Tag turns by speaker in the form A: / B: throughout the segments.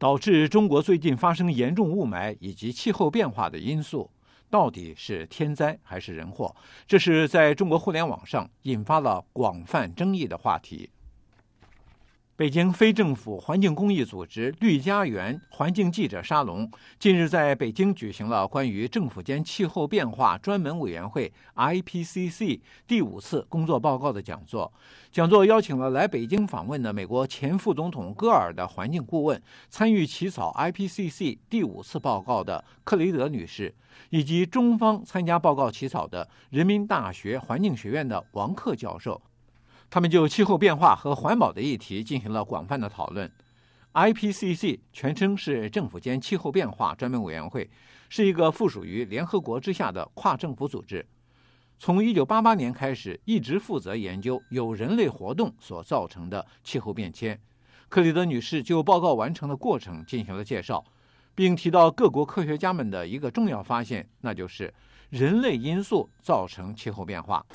A: 导致中国最近发生严重雾霾以及气候变化的因素，到底是天灾还是人祸？这是在中国互联网上引发了广泛争议的话题。北京非政府环境公益组织绿家园环境记者沙龙近日在北京举行了关于政府间气候变化专门委员会 IPCC 第5次工作报告的讲座。讲座邀请了来北京访问的美国前副总统戈尔的环境顾问，参与起草 IPCC 第5次报告的克雷德女士，以及中方参加报告起草的人民大学环境学院的王克教授。他们就气候变化和环保的议题进行了广泛的讨论。IPCC 全称是政府间气候变化专门委员会，是一个附属于联合国之下的跨政府组织。从1988年开始，一直负责研究由人类活动所造成的气候变迁。克里德女士就报告完成的过程进行了介绍，并提到各国科学家们的一个重要发现，那就是人类因素造成气候变化。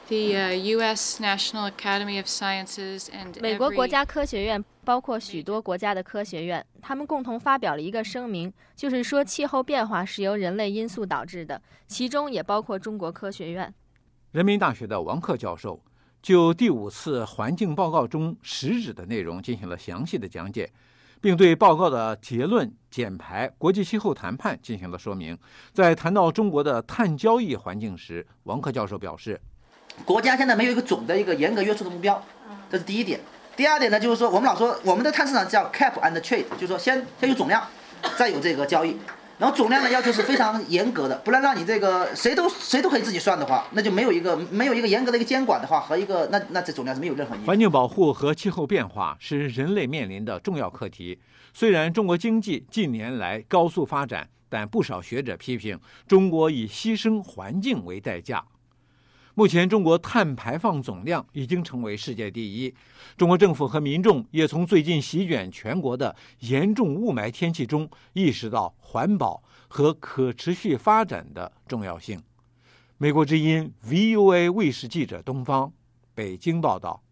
B: 美国国家科学院包括许多国家的科学院，他们共同发表了一个声明，就是说气候变化是由人类因素导致的，其中也包括中国科学院。
A: 人民大学的王克教授就第5次环境报告中实质的内容进行了详细的讲解，并对报告的结论、减排、国际气候谈判进行了说明。在谈到中国的碳交易环境时，王克教授表示，
C: 国家现在没有一个总的一个严格约束的目标，这是第一点。第二点呢，就是说我们老说我们的碳市场叫 cap and trade， 就是说先有总量，再有这个交易。然后总量的要求是非常严格的，不然让你这个谁都可以自己算的话，那就没有一个严格的一个监管的话，和一个那这总量是没有任何意义。
A: 环境保护和气候变化是人类面临的重要课题。虽然中国经济近年来高速发展，但不少学者批评中国以牺牲环境为代价。目前中国碳排放总量已经成为世界第一，中国政府和民众也从最近席卷全国的严重雾霾天气中意识到环保和可持续发展的重要性。美国之音 VOA 卫视记者东方北京报道。